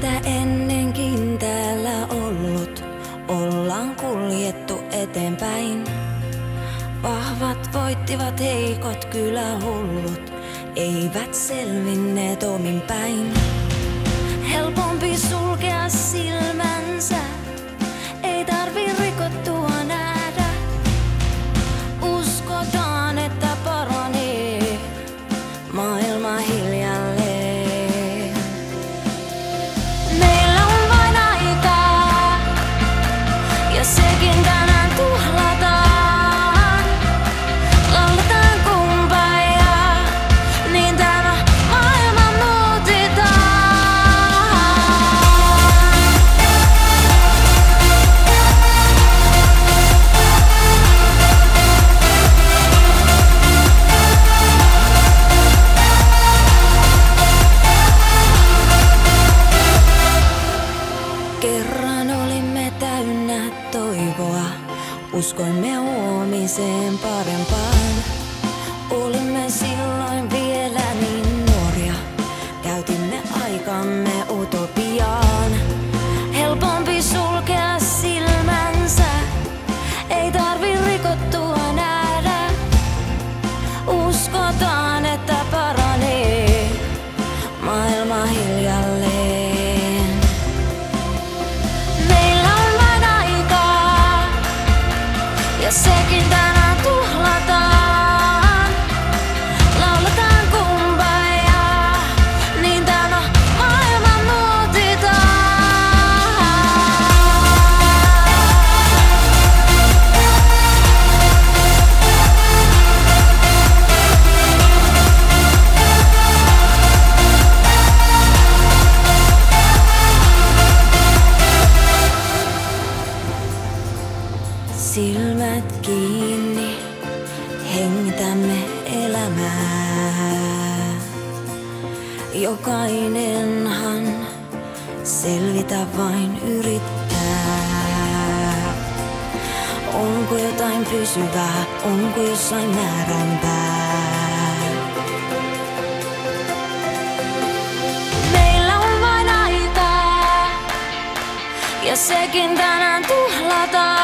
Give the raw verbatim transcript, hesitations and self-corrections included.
tietä ennenkin täällä ollut, ollaan kuljettu eteenpäin. Vahvat voittivat, heikot kyllä hullut, eivät selvinneet omin päin. Helpompi sulkea silmänsä, ei tarvi rikottua nähdä. Uskotaan, että paranee maailma hiljalleen. Meillä on vain aikaa, ja sekin tänään tuhlataan. Lauletaan kumbaya, niin tämä maailma muutetaan. Kerran olimme täynnä toivoa, uskoimme huomiseen parempaan. Olimme silloin vielä niin nuoria, käytimme aikamme utopiaan. Helpompi sulkea silmänsä, ei tarvi rikottua nähdä. Uskotaan, että paranee maailma hiljalleen. Meillä on vain aikaa, ja sekin tänään tuhlataan. Lauletaan kumbaya, niin tämä maailma muutetaan. Silmät kiinni, hengitämme elämää. Jokainenhan selvitä vain yrittää. Onko jotain pysyvää, onko jossain määränpää? Meillä on vain aikaa, ja sekin tänään tuhlataan.